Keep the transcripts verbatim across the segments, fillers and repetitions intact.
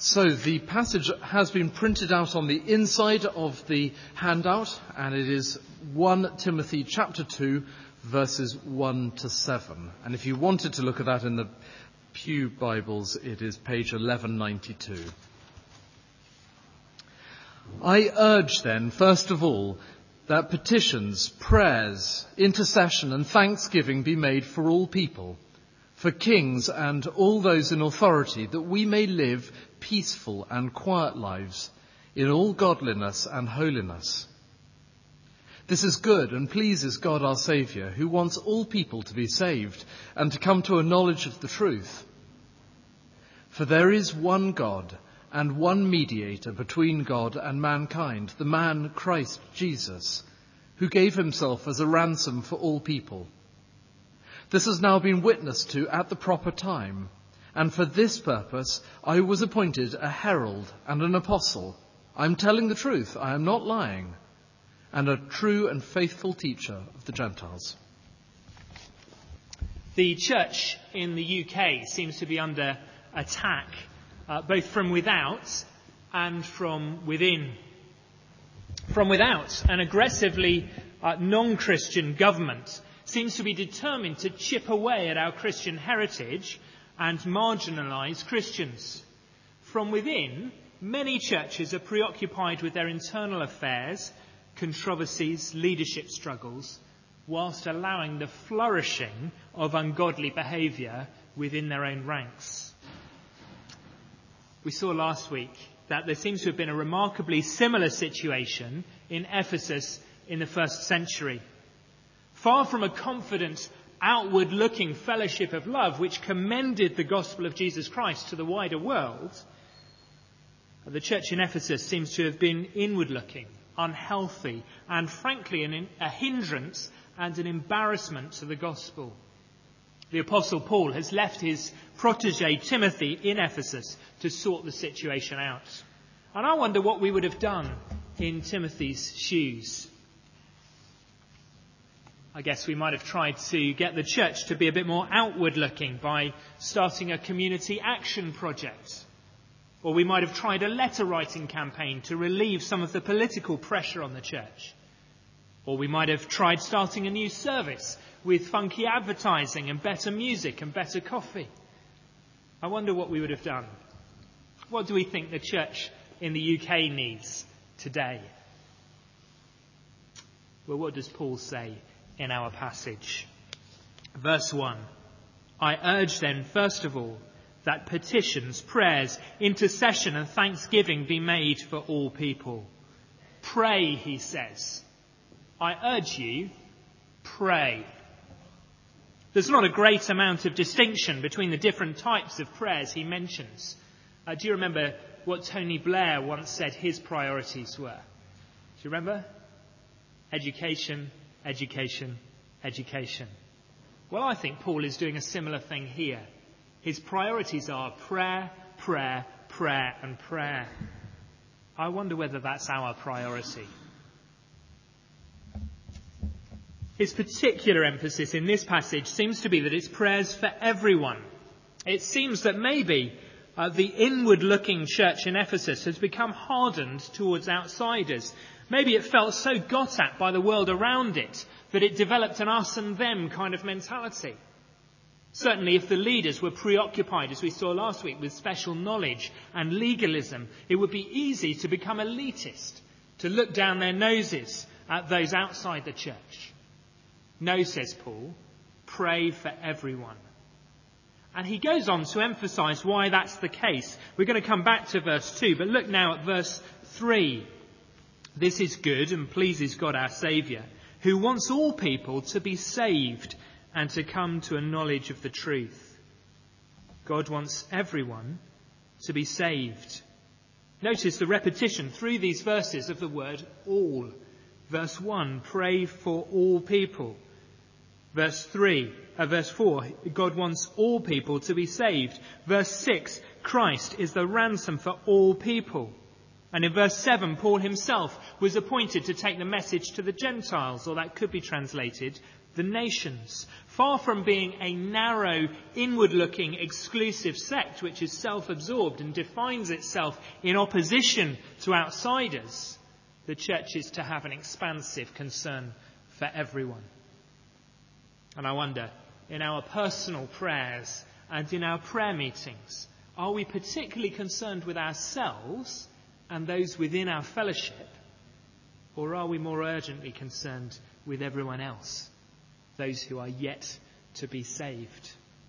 So the passage has been printed out on the inside of the handout, and it is First Timothy chapter two, verses one to seven. And if you wanted to look at that in the Pew Bibles, it is page eleven ninety-two. I urge then, first of all, that petitions, prayers, intercession and thanksgiving be made for all people, for kings and all those in authority, that we may live peaceful and quiet lives in all godliness and holiness. This is good and pleases God our Saviour, who wants all people to be saved and to come to a knowledge of the truth. For there is one God and one mediator between God and mankind, the man Christ Jesus, who gave himself as a ransom for all people. This has now been witnessed to at the proper time, and for this purpose I was appointed a herald and an apostle. I am telling the truth, I am not lying, and a true and faithful teacher of the Gentiles. The church in the U K seems to be under attack, uh, both from without and from within. From without, an aggressively uh, non-Christian government seems to be determined to chip away at our Christian heritage and marginalise Christians. From within, many churches are preoccupied with their internal affairs, controversies, leadership struggles, whilst allowing the flourishing of ungodly behaviour within their own ranks. We saw last week that there seems to have been a remarkably similar situation in Ephesus in the first century. Far from a confident, outward-looking fellowship of love which commended the gospel of Jesus Christ to the wider world, the church in Ephesus seems to have been inward-looking, unhealthy, and frankly an, a hindrance and an embarrassment to the gospel. The Apostle Paul has left his protege Timothy in Ephesus to sort the situation out. And I wonder what we would have done in Timothy's shoes. I guess we might have tried to get the church to be a bit more outward-looking by starting a community action project. Or we might have tried a letter-writing campaign to relieve some of the political pressure on the church. Or we might have tried starting a new service with funky advertising and better music and better coffee. I wonder what we would have done. What do we think the church in the U K needs today? Well, what does Paul say in our passage? Verse one, I urge then, first of all, that petitions, prayers, intercession and thanksgiving be made for all people. Pray, he says. I urge you, pray. There's not a great amount of distinction between the different types of prayers he mentions. Uh, do you remember what Tony Blair once said his priorities were? Do you remember? Education, education, education. Well, I think Paul is doing a similar thing here. His priorities are prayer, prayer, prayer and prayer. I wonder whether that's our priority. His particular emphasis in this passage seems to be that it's prayers for everyone. It seems that maybe uh, the inward-looking church in Ephesus has become hardened towards outsiders. Maybe it felt so got at by the world around it that it developed an us and them kind of mentality. Certainly if the leaders were preoccupied, as we saw last week, with special knowledge and legalism, it would be easy to become elitist, to look down their noses at those outside the church. No, says Paul, pray for everyone. And he goes on to emphasise why that's the case. We're going to come back to verse two, but look now at verse three. This is good and pleases God our Saviour, who wants all people to be saved and to come to a knowledge of the truth. God wants everyone to be saved. Notice the repetition through these verses of the word all. Verse one, pray for all people. Verse three, uh, verse four, God wants all people to be saved. Verse six, Christ is the ransom for all people. And in verse seven, Paul himself was appointed to take the message to the Gentiles, or that could be translated the nations. Far from being a narrow, inward-looking, exclusive sect which is self-absorbed and defines itself in opposition to outsiders, the church is to have an expansive concern for everyone. And I wonder, in our personal prayers and in our prayer meetings, are we particularly concerned with ourselves and those within our fellowship, or are we more urgently concerned with everyone else, those who are yet to be saved?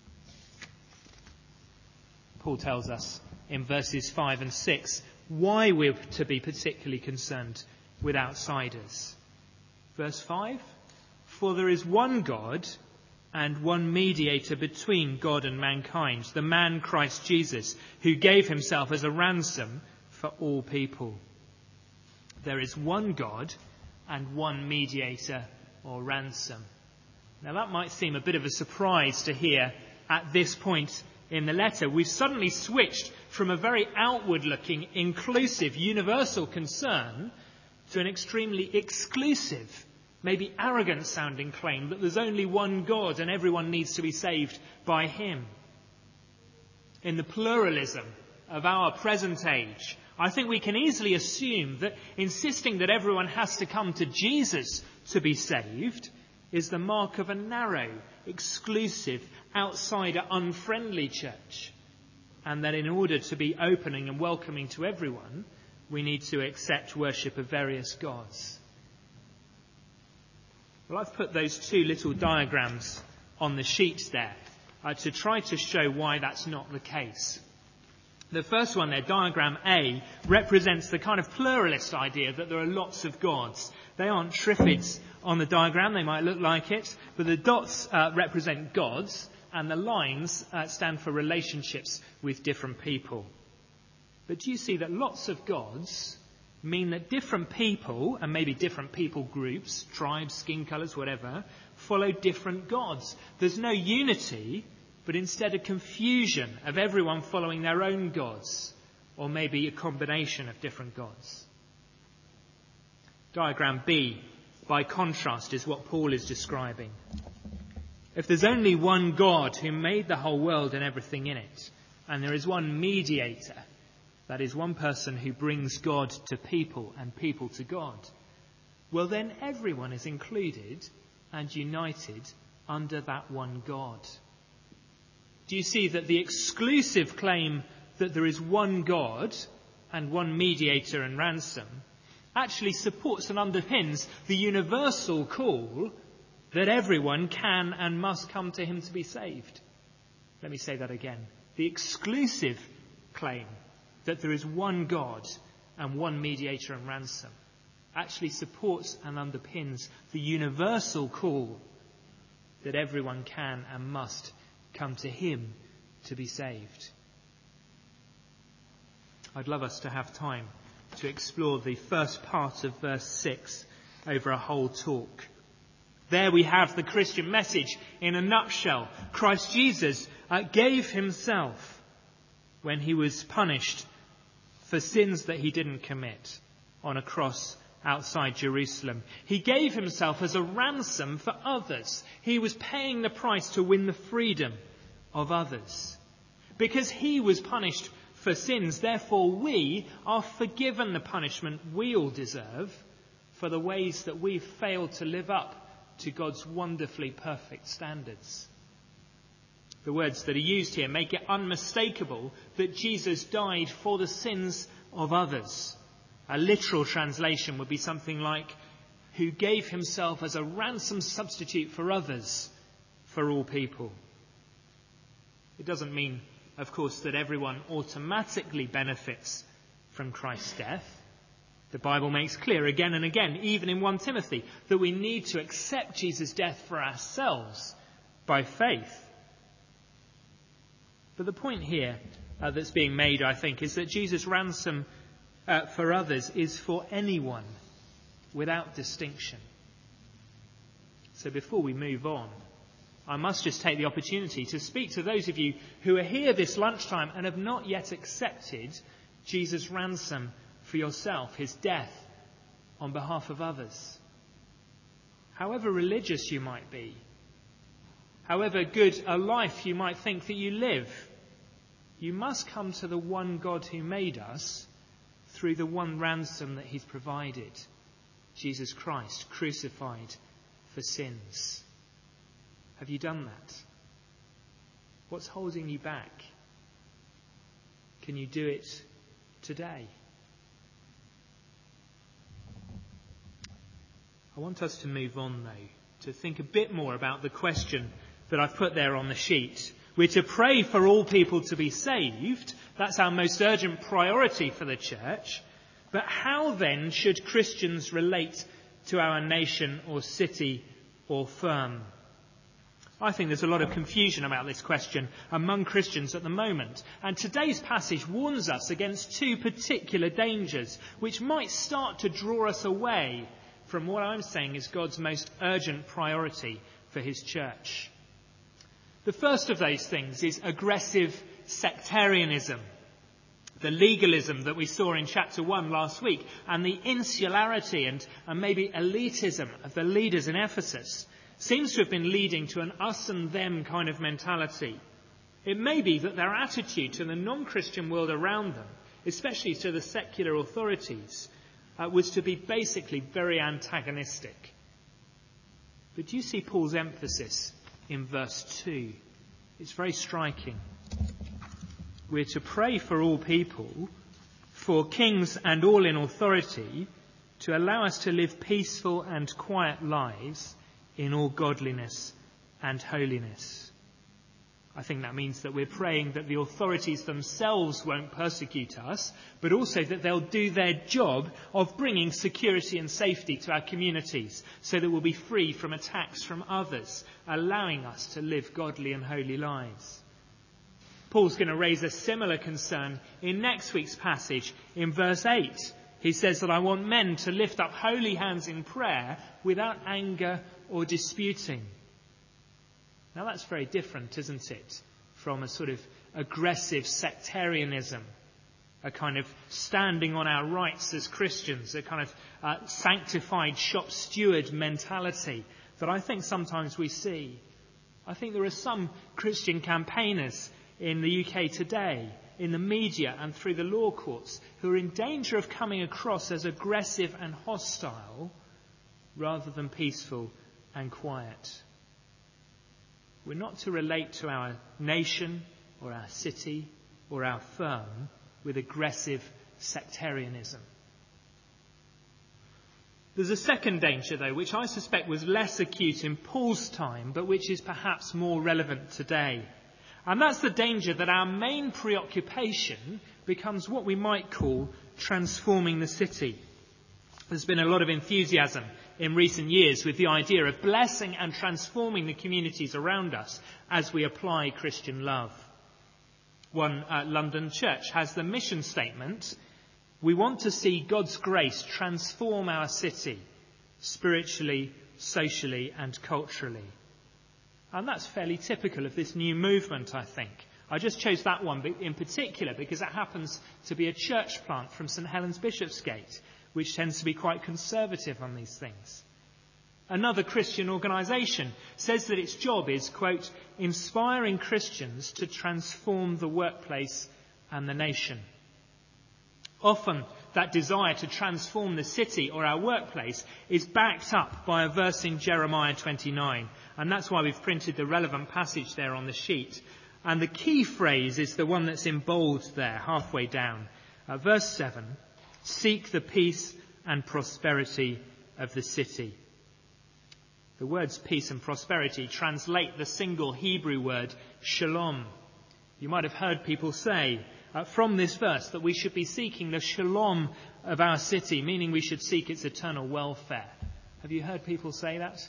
Paul tells us in verses five and six why we're to be particularly concerned with outsiders. Verse five, for there is one God and one mediator between God and mankind, the man Christ Jesus, who gave himself as a ransom for all people. There is one God and one mediator or ransom. Now that might seem a bit of a surprise to hear at this point in the letter. We've suddenly switched from a very outward-looking, inclusive, universal concern to an extremely exclusive, maybe arrogant-sounding claim that there's only one God and everyone needs to be saved by him. In the pluralism of our present age, I think we can easily assume that insisting that everyone has to come to Jesus to be saved is the mark of a narrow, exclusive, outsider, unfriendly church. And that in order to be opening and welcoming to everyone, we need to accept worship of various gods. Well, I've put those two little diagrams on the sheets there uh, to try to show why that's not the case. The first one there, diagram A, represents the kind of pluralist idea that there are lots of gods. They aren't triffids on the diagram, they might look like it, but the dots uh, represent gods and the lines uh, stand for relationships with different people. But do you see that lots of gods mean that different people, and maybe different people groups, tribes, skin colours, whatever, follow different gods? There's no unity, but instead a confusion of everyone following their own gods, or maybe a combination of different gods. Diagram B, by contrast, is what Paul is describing. If there's only one God who made the whole world and everything in it, and there is one mediator, that is one person who brings God to people and people to God, well then everyone is included and united under that one God. Do you see that the exclusive claim that there is one God and one mediator and ransom actually supports and underpins the universal call that everyone can and must come to him to be saved? Let me say that again. The exclusive claim that there is one God and one mediator and ransom actually supports and underpins the universal call that everyone can and must come to him to be saved. I'd love us to have time to explore the first part of verse six over a whole talk. There we have the Christian message in a nutshell. Christ Jesus uh, gave himself when he was punished for sins that he didn't commit on a cross outside Jerusalem. He gave himself as a ransom for others. He was paying the price to win the freedom of others. Because he was punished for sins, therefore we are forgiven the punishment we all deserve for the ways that we've failed to live up to God's wonderfully perfect standards. The words that are used here make it unmistakable that Jesus died for the sins of others. A literal translation would be something like, who gave himself as a ransom substitute for others, for all people. It doesn't mean, of course, that everyone automatically benefits from Christ's death. The Bible makes clear again and again, even in First Timothy, that we need to accept Jesus' death for ourselves by faith. But the point here uh, that's being made, I think, is that Jesus' ransom uh, for others is for anyone without distinction. So before we move on, I must just take the opportunity to speak to those of you who are here this lunchtime and have not yet accepted Jesus' ransom for yourself, his death on behalf of others. however religious you might be, however good a life you might think that you live, you must come to the one God who made us through the one ransom that he's provided, Jesus Christ, crucified for sins. Have you done that? What's holding you back? Can you do it today? I want us to move on, though, to think a bit more about the question that I've put there on the sheet. We're to pray for all people to be saved. That's our most urgent priority for the church. But how then should Christians relate to our nation or city or firm? I think there's a lot of confusion about this question among Christians at the moment. And today's passage warns us against two particular dangers which might start to draw us away from what I'm saying is God's most urgent priority for his church. The first of those things is aggressive sectarianism, the legalism that we saw in chapter one last week, and the insularity and, and maybe elitism of the leaders in Ephesus seems to have been leading to an us and them kind of mentality. It may be that their attitude to the non-Christian world around them, especially to the secular authorities, uh, was to be basically very antagonistic. But do you see Paul's emphasis in verse two? It's very striking. We're to pray for all people, for kings and all in authority, to allow us to live peaceful and quiet lives in all godliness and holiness. I think that means that we're praying that the authorities themselves won't persecute us, but also that they'll do their job of bringing security and safety to our communities so that we'll be free from attacks from others, allowing us to live godly and holy lives. Paul's going to raise a similar concern in next week's passage in verse eight. He says that I want men to lift up holy hands in prayer without anger or disputing. Now that's very different, isn't it, from a sort of aggressive sectarianism, a kind of standing on our rights as Christians, a kind of uh, sanctified shop steward mentality that I think sometimes we see. I think there are some Christian campaigners in the U K today, in the media and through the law courts, who are in danger of coming across as aggressive and hostile rather than peaceful and quiet. We're not to relate to our nation or our city or our firm with aggressive sectarianism. There's a second danger, though, which I suspect was less acute in Paul's time, but which is perhaps more relevant today. And that's the danger that our main preoccupation becomes what we might call transforming the city. There's been a lot of enthusiasm in recent years with the idea of blessing and transforming the communities around us as we apply Christian love. One uh, London church has the mission statement, we want to see God's grace transform our city spiritually, socially and culturally. And that's fairly typical of this new movement, I think. I just chose that one in particular because it happens to be a church plant from St Helens Bishopsgate, which tends to be quite conservative on these things. Another Christian organisation says that its job is, quote, inspiring Christians to transform the workplace and the nation. Often that desire to transform the city or our workplace is backed up by a verse in Jeremiah twenty-nine, and that's why we've printed the relevant passage there on the sheet. And the key phrase is the one that's in bold there, halfway down. Uh, verse seven, seek the peace and prosperity of the city. The words peace and prosperity translate the single Hebrew word shalom. You might have heard people say uh, from this verse that we should be seeking the shalom of our city, meaning we should seek its eternal welfare. Have you heard people say that?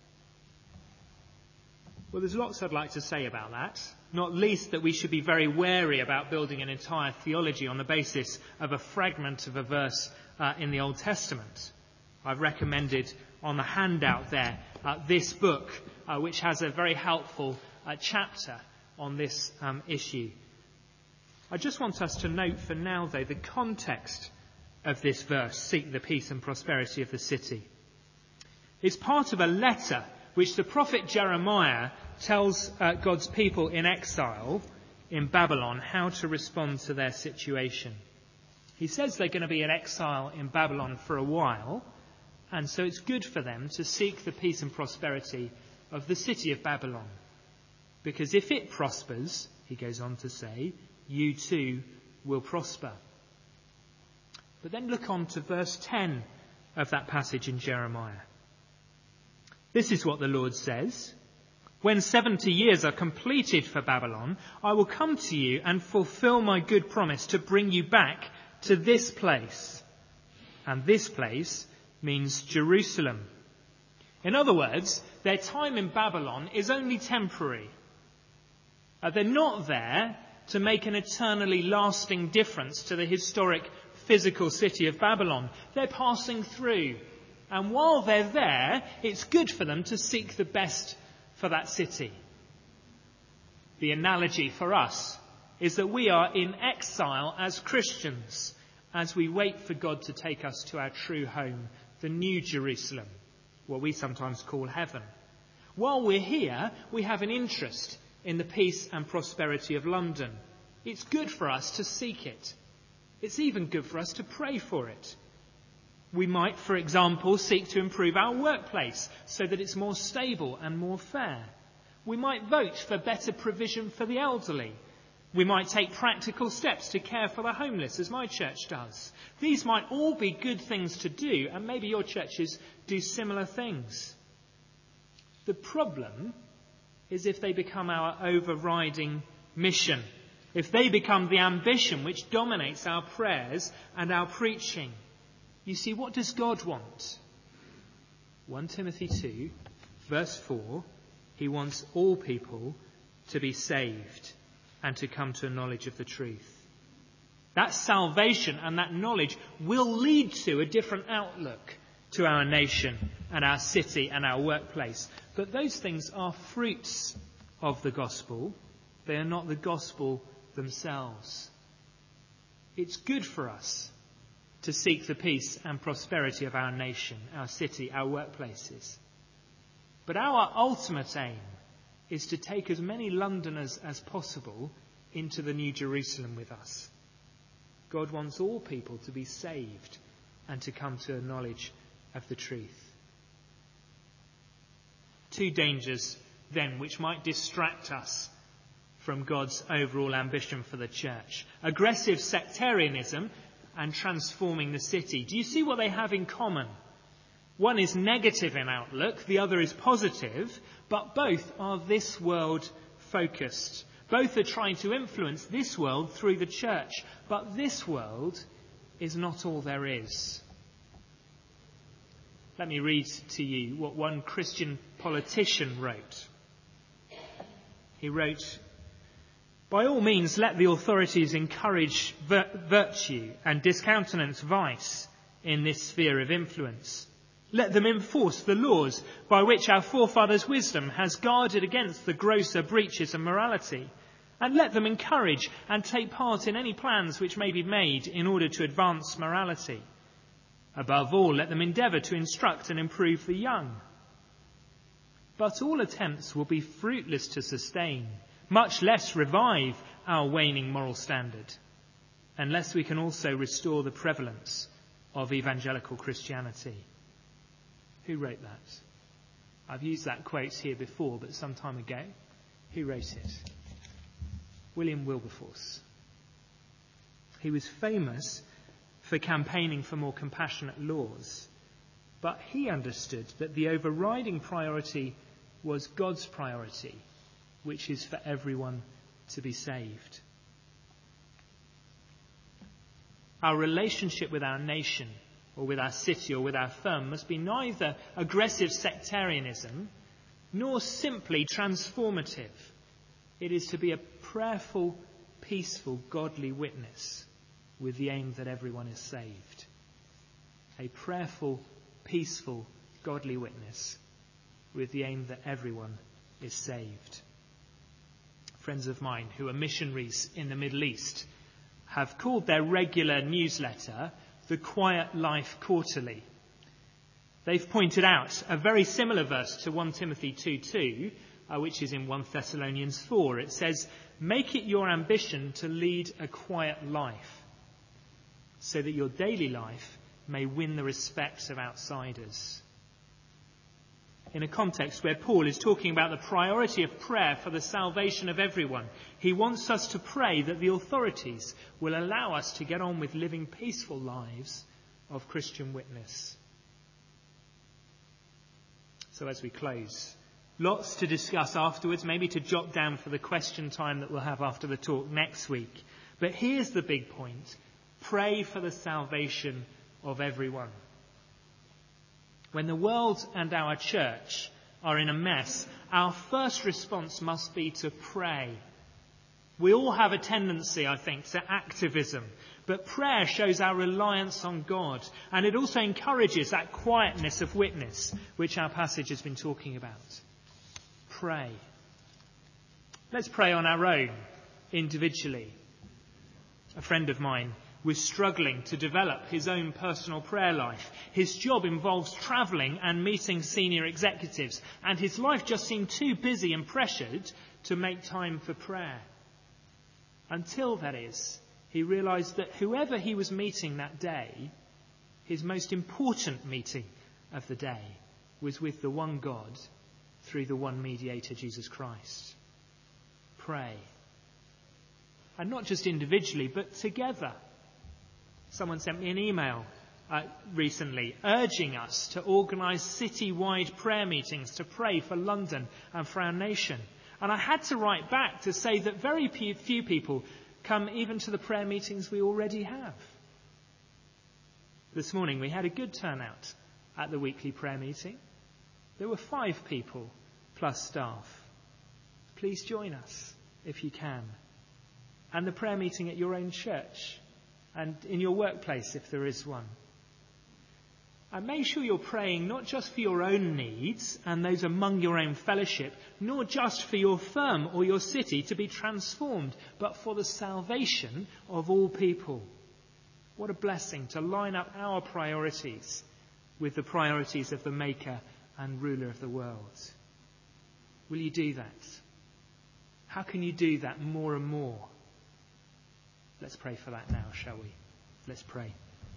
Well, there's lots I'd like to say about that, not least that we should be very wary about building an entire theology on the basis of a fragment of a verse uh, in the Old Testament. I've recommended on the handout there uh, this book, uh, which has a very helpful uh, chapter on this um, issue. I just want us to note for now, though, the context of this verse, seek the peace and prosperity of the city. It's part of a letter which the prophet Jeremiah tells uh, God's people in exile in Babylon how to respond to their situation. He says they're going to be in exile in Babylon for a while, and so it's good for them to seek the peace and prosperity of the city of Babylon. Because if it prospers, he goes on to say, you too will prosper. But then look on to verse ten of that passage in Jeremiah. This is what the Lord says. When seventy years are completed for Babylon, I will come to you and fulfill my good promise to bring you back to this place. And this place means Jerusalem. In other words, their time in Babylon is only temporary. Uh, they're not there to make an eternally lasting difference to the historic physical city of Babylon. They're passing through. And while they're there, it's good for them to seek the best for that city. The analogy for us is that we are in exile as Christians as we wait for God to take us to our true home, the New Jerusalem, what we sometimes call heaven. While we're here, we have an interest in the peace and prosperity of London. It's good for us to seek it. It's even good for us to pray for it. We might, for example, seek to improve our workplace so that it's more stable and more fair. We might vote for better provision for the elderly. We might take practical steps to care for the homeless, as my church does. These might all be good things to do, and maybe your churches do similar things. The problem is if they become our overriding mission, if they become the ambition which dominates our prayers and our preaching. You see, what does God want? First Timothy two, verse four, he wants all people to be saved and to come to a knowledge of the truth. That salvation and that knowledge will lead to a different outlook to our nation and our city and our workplace. But those things are fruits of the gospel. They are not the gospel themselves. It's good for us to seek the peace and prosperity of our nation, our city, our workplaces. But our ultimate aim is to take as many Londoners as possible into the New Jerusalem with us. God wants all people to be saved and to come to a knowledge of the truth. Two dangers, then, which might distract us from God's overall ambition for the church. Aggressive sectarianism and transforming the city. Do you see what they have in common? One is negative in outlook, the other is positive, but both are this world focused. Both are trying to influence this world through the church, but this world is not all there is. Let me read to you what one Christian politician wrote. He wrote, "By all means, let the authorities encourage vir- virtue and discountenance vice in this sphere of influence. Let them enforce the laws by which our forefathers' wisdom has guarded against the grosser breaches of morality, and let them encourage and take part in any plans which may be made in order to advance morality. Above all, let them endeavour to instruct and improve the young. But all attempts will be fruitless to sustain, much less revive our waning moral standard, unless we can also restore the prevalence of evangelical Christianity." Who wrote that? I've used that quote here before, but some time ago. Who wrote it? William Wilberforce. He was famous for campaigning for more compassionate laws, but he understood that the overriding priority was God's priority, which is for everyone to be saved. Our relationship with our nation, or with our city, or with our firm, must be neither aggressive sectarianism nor simply transformative. It is to be a prayerful, peaceful, godly witness with the aim that everyone is saved. A prayerful, peaceful, godly witness with the aim that everyone is saved. Friends of mine who are missionaries in the Middle East have called their regular newsletter the Quiet Life Quarterly. They've pointed out a very similar verse to First Timothy two two, uh, which is in First Thessalonians four. It says, "Make it your ambition to lead a quiet life, so that your daily life may win the respect of outsiders." In a context where Paul is talking about the priority of prayer for the salvation of everyone, he wants us to pray that the authorities will allow us to get on with living peaceful lives of Christian witness. So as we close, lots to discuss afterwards, maybe to jot down for the question time that we'll have after the talk next week. But here's the big point. Pray for the salvation of everyone. When the world and our church are in a mess, our first response must be to pray. We all have a tendency, I think, to activism, but prayer shows our reliance on God, and it also encourages that quietness of witness, which our passage has been talking about. Pray. Let's pray on our own, individually. A friend of mine was struggling to develop his own personal prayer life. His job involves travelling and meeting senior executives, and his life just seemed too busy and pressured to make time for prayer. Until, that is, he realised that whoever he was meeting that day, his most important meeting of the day, was with the one God through the one mediator, Jesus Christ. Pray. And not just individually, but together. Someone sent me an email uh, recently urging us to organise city-wide prayer meetings to pray for London and for our nation. And I had to write back to say that very few people come even to the prayer meetings we already have. This morning we had a good turnout at the weekly prayer meeting. There were five people plus staff. Please join us if you can. And the prayer meeting at your own church and in your workplace if there is one. And make sure you're praying not just for your own needs and those among your own fellowship, nor just for your firm or your city to be transformed, but for the salvation of all people. What a blessing to line up our priorities with the priorities of the Maker and Ruler of the world. Will you do that? How can you do that more and more? Let's pray for that now, shall we? Let's pray.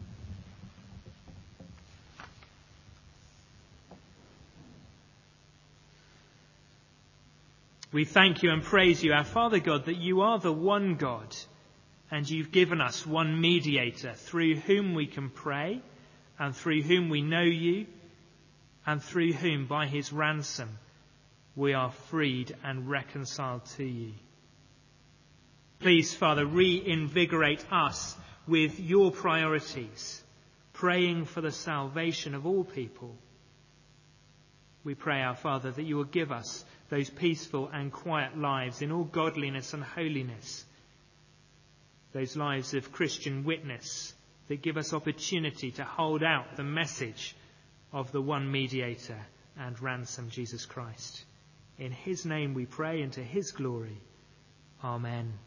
We thank you and praise you, our Father God, that you are the one God, and you've given us one mediator through whom we can pray, and through whom we know you, and through whom, by his ransom, we are freed and reconciled to you. Please, Father, reinvigorate us with your priorities, praying for the salvation of all people. We pray, our Father, that you will give us those peaceful and quiet lives in all godliness and holiness, those lives of Christian witness that give us opportunity to hold out the message of the one mediator and ransom, Jesus Christ. In his name we pray, and to his glory. Amen.